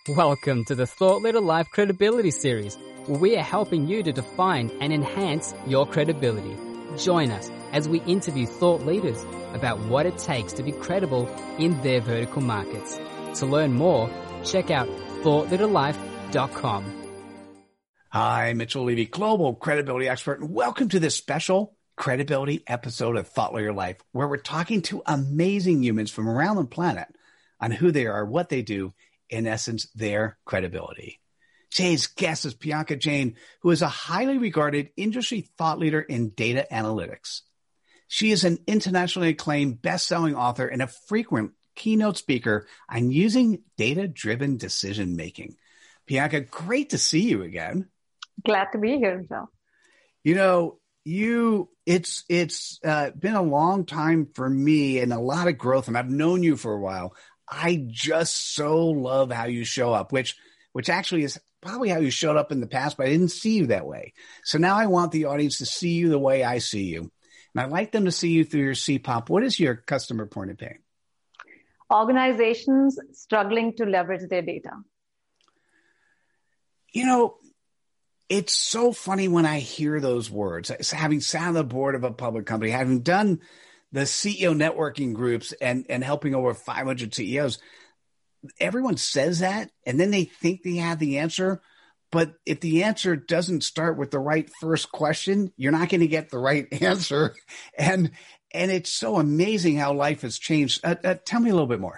Welcome to the Thought Leader Life Credibility Series, where we are helping you to define and enhance your credibility. Join us as we interview thought leaders about what it takes to be credible in their vertical markets. To learn more, check out thoughtleaderlife.com. Hi, Mitchell Levy, global credibility expert, and welcome to this special credibility episode of Thought Leader Life, where we're talking to amazing humans from around the planet on who they are, what they do, in essence, their credibility. Today's guest is Priyanka Jain, who is a highly regarded industry thought leader in data analytics. She is an internationally acclaimed best-selling author and a frequent keynote speaker on using data-driven decision-making. Priyanka, great to see you again. Glad to be here, Joe. You know, it's been a long time for me and a lot of growth, and I've known you for a while. I just so love how you show up, which actually is probably how you showed up in the past, but I didn't see you that way. So now I want the audience to see you the way I see you. And I'd like them to see you through your CPOP. What is your customer point of pain? Organizations struggling to leverage their data. You know, it's so funny when I hear those words. Having sat on the board of a public company, having done the CEO networking groups and helping over 500 CEOs, everyone says that, and then they think they have the answer. But if the answer doesn't start with the right first question, you're not going to get the right answer. And it's so amazing how life has changed. Tell me a little bit more.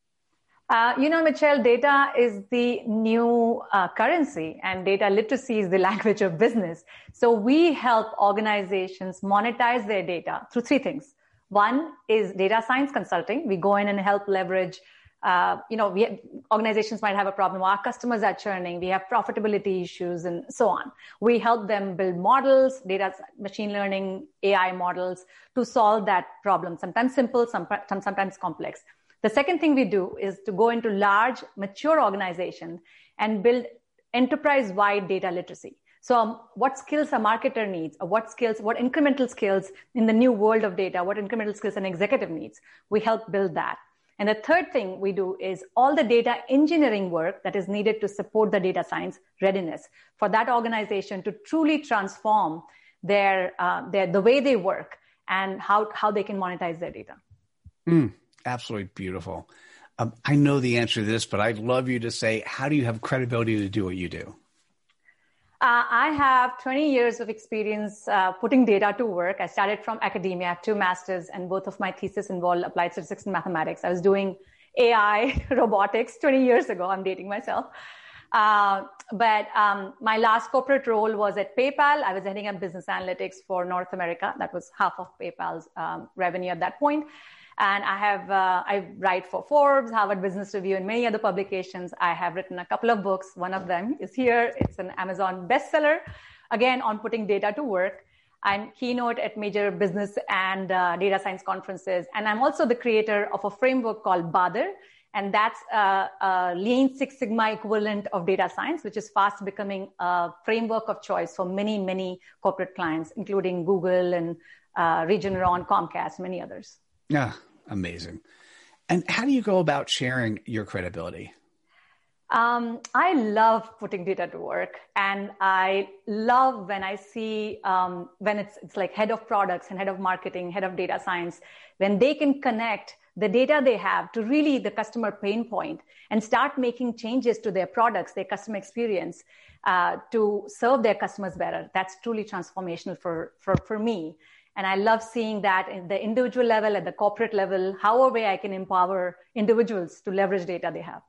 Michelle, data is the new currency, and data literacy is the language of business. So we help organizations monetize their data through three things. One is data science consulting. We go in and help leverage, organizations might have a problem. Our customers are churning. We have profitability issues and so on. We help them build models, data, machine learning, AI models to solve that problem. Sometimes simple, sometimes complex. The second thing we do is to go into large, mature organizations and build enterprise-wide data literacy. So what skills a marketer needs, or what incremental skills in the new world of data, what incremental skills an executive needs, we help build that. And the third thing we do is all the data engineering work that is needed to support the data science readiness for that organization to truly transform the way they work and how they can monetize their data. Absolutely beautiful. I know the answer to this, but I'd love you to say, how do you have credibility to do what you do? I have 20 years of experience putting data to work. I started from academia. I have 2 masters, and both of my thesis involved applied statistics and mathematics. I was doing AI robotics 20 years ago. I'm dating myself. But my last corporate role was at PayPal. I was heading up business analytics for North America. That was half of PayPal's revenue at that point. And I write for Forbes, Harvard Business Review, and many other publications. I have written a couple of books. One of them is here. It's an Amazon bestseller, again, on putting data to work. I'm keynote at major business and data science conferences. And I'm also the creator of a framework called Badr. And that's a Lean Six Sigma equivalent of data science, which is fast becoming a framework of choice for many, many corporate clients, including Google and Regeneron, Comcast, many others. Yeah, amazing. And how do you go about sharing your credibility? I love putting data to work, and I love when I see when it's like head of products and head of marketing, head of data science, when they can connect the data they have to really the customer pain point and start making changes to their products, their customer experience to serve their customers better. That's truly transformational for me. And I love seeing that in the individual level, at the corporate level, however way I can empower individuals to leverage data they have.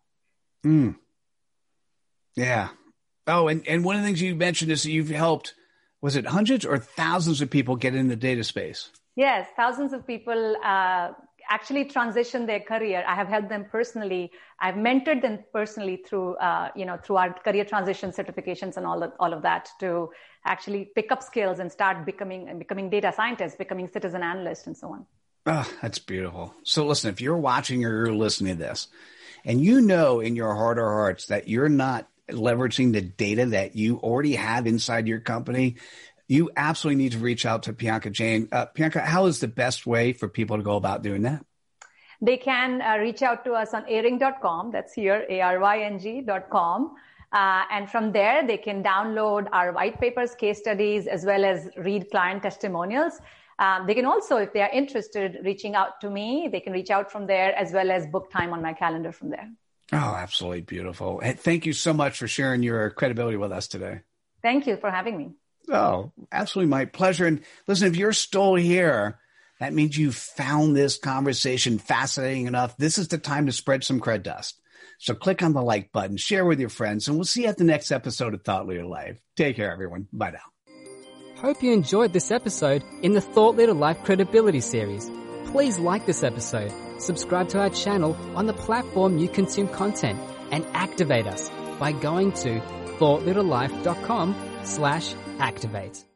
Yeah. Oh, and one of the things you mentioned is that you've helped, was it hundreds or thousands of people get in the data space? Yes, thousands of people actually transition their career. I have helped them personally. I've mentored them personally through our career transition certifications and all of that to actually pick up skills and start becoming data scientists, becoming citizen analysts, and so on. Oh, that's beautiful. So listen, if you're watching or you're listening to this, and you know in your heart of hearts that you're not leveraging the data that you already have inside your company, you absolutely need to reach out to Priyanka Jain. Priyanka, how is the best way for people to go about doing that? they can reach out to us on aryng.com. That's here, ARYNG.com. And from there, they can download our white papers, case studies, as well as read client testimonials. They can also, if they are interested, reaching out to me, they can reach out from there as well as book time on my calendar from there. Oh, absolutely beautiful. Hey, thank you so much for sharing your credibility with us today. Thank you for having me. Oh, absolutely my pleasure. And listen, if you're still here, that means you found this conversation fascinating enough. This is the time to spread some cred dust. So click on the like button, share with your friends, and we'll see you at the next episode of Thought Leader Life. Take care, everyone. Bye now. Hope you enjoyed this episode in the Thought Leader Life Credibility Series. Please like this episode, subscribe to our channel on the platform you consume content, and activate us by going to thoughtleaderlife.com/activate.